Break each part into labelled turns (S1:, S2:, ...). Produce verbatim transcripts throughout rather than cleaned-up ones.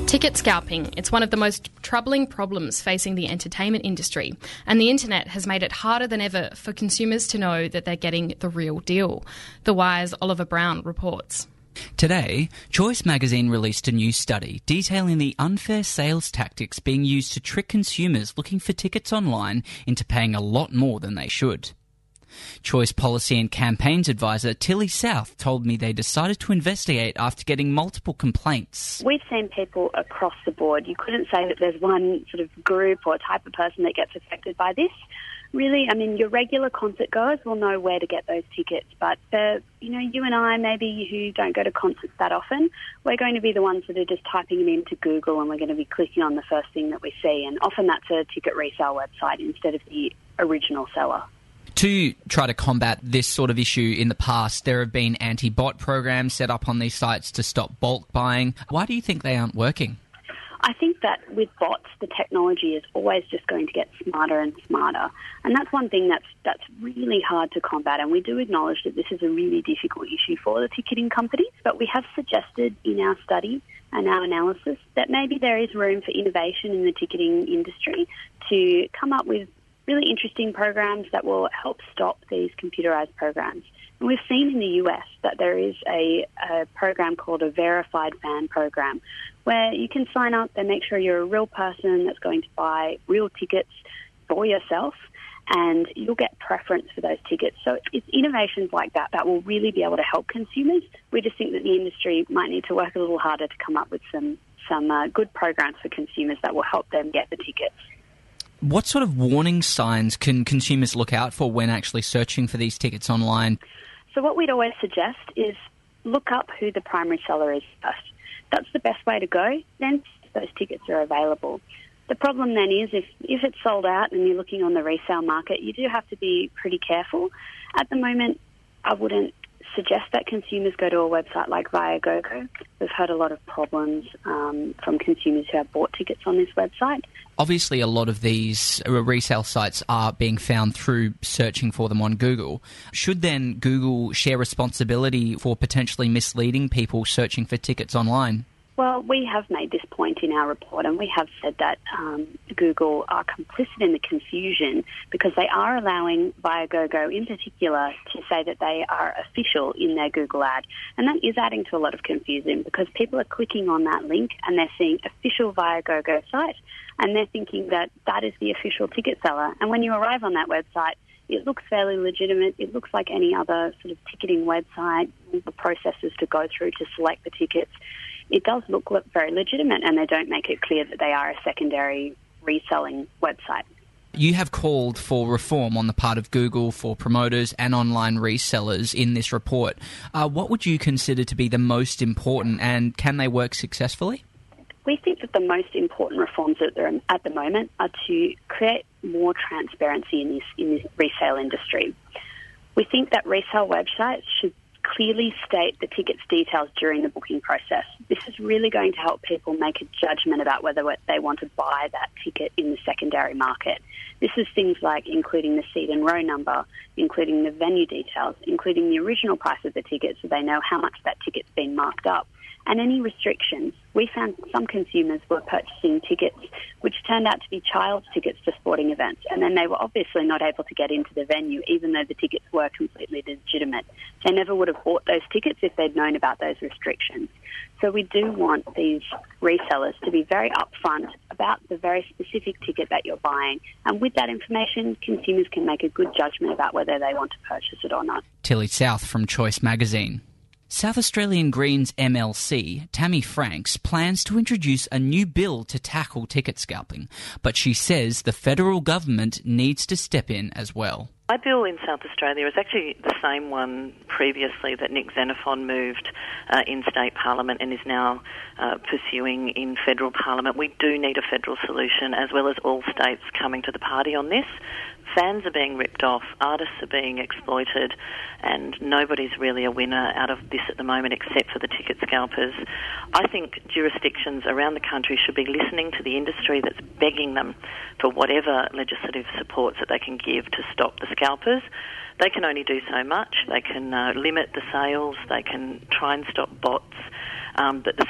S1: Ticket scalping, it's one of the most troubling problems facing the entertainment industry, and the internet has made it harder than ever for consumers to know that they're getting the real deal. The Wire's Oliver Brown reports.
S2: Today, Choice magazine released a new study detailing the unfair sales tactics being used to trick consumers looking for tickets online into paying a lot more than they should. Choice Policy and Campaigns Advisor Tilly South told me they decided to investigate after getting multiple complaints.
S3: We've seen people across the board. You couldn't say that there's one sort of group or type of person that gets affected by this. Really, I mean, your regular concert goers will know where to get those tickets, but for, you know, you and I, maybe who don't go to concerts that often, we're going to be the ones that are just typing them into Google and we're going to be clicking on the first thing that we see, and often that's a ticket resale website instead of the original seller.
S2: To try to combat this sort of issue in the past, there have been anti-bot programs set up on these sites to stop bulk buying. Why do you think they aren't working?
S3: I think that with bots, the technology is always just going to get smarter and smarter. And that's one thing that's that's really hard to combat. And we do acknowledge that this is a really difficult issue for the ticketing companies. But we have suggested in our study and our analysis that maybe there is room for innovation in the ticketing industry to come up with really interesting programs that will help stop these computerized programs. And we've seen in the U S that there is a, a program called a verified fan program where you can sign up and make sure you're a real person that's going to buy real tickets for yourself, and you'll get preference for those tickets. So it's innovations like that that will really be able to help consumers. We just think that the industry might need to work a little harder to come up with some, some uh, good programs for consumers that will help them get the tickets.
S2: What sort of warning signs can consumers look out for when actually searching for these tickets online?
S3: So what we'd always suggest is look up who the primary seller is first. That's the best way to go. Then those tickets are available. The problem then is if, if it's sold out and you're looking on the resale market, you do have to be pretty careful. At the moment, I wouldn't suggest that consumers go to a website like Viagogo. We've heard a lot of problems um, from consumers who have bought tickets on this website.
S2: Obviously, a lot of these resale sites are being found through searching for them on Google. Should then Google share responsibility for potentially misleading people searching for tickets online?
S3: Well, we have made this point in our report, and we have said that um, Google are complicit in the confusion because they are allowing Viagogo in particular to say that they are official in their Google ad. And that is adding to a lot of confusion because people are clicking on that link and they're seeing official Viagogo site and they're thinking that that is the official ticket seller. And when you arrive on that website, it looks fairly legitimate. It looks like any other sort of ticketing website, the processes to go through to select the tickets. It does look very legitimate, and they don't make it clear that they are a secondary reselling website.
S2: You have called for reform on the part of Google for promoters and online resellers in this report. Uh, what would you consider to be the most important, and can they work successfully?
S3: We think that the most important reforms at the, at the moment are to create more transparency in this, in this resale industry. We think that resale websites should clearly state the ticket's details during the booking process. This is really going to help people make a judgment about whether they want to buy that ticket in the secondary market. This is things like including the seat and row number, including the venue details, including the original price of the ticket so they know how much that ticket's been marked up, and any restrictions. We found some consumers were purchasing tickets which turned out to be child's tickets to sporting events, and then they were obviously not able to get into the venue even though the tickets were completely legitimate. They never would have bought those tickets if they'd known about those restrictions. So we do want these resellers to be very upfront about the very specific ticket that you're buying, and with that information, consumers can make a good judgment about whether they want to purchase it or not.
S2: Tilly South from Choice magazine. South Australian Greens M L C, Tammy Franks, plans to introduce a new bill to tackle ticket scalping, but she says the federal government needs to step in as well.
S4: My bill in South Australia is actually the same one previously that Nick Xenophon moved uh, in state parliament and is now uh, pursuing in federal parliament. We do need a federal solution, as well as all states coming to the party on this. Fans are being ripped off, artists are being exploited, and nobody's really a winner out of this at the moment except for the ticket scalpers. I think jurisdictions around the country should be listening to the industry that's begging them for whatever legislative supports that they can give to stop the scalpers. They can only do so much. They can uh, limit the sales, they can try and stop bots, um, but the state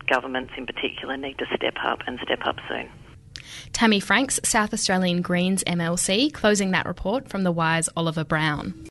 S4: governments in particular need to step up and step up soon.
S1: Tammy Franks, South Australian Greens M L C, closing that report from the Wise Oliver Brown.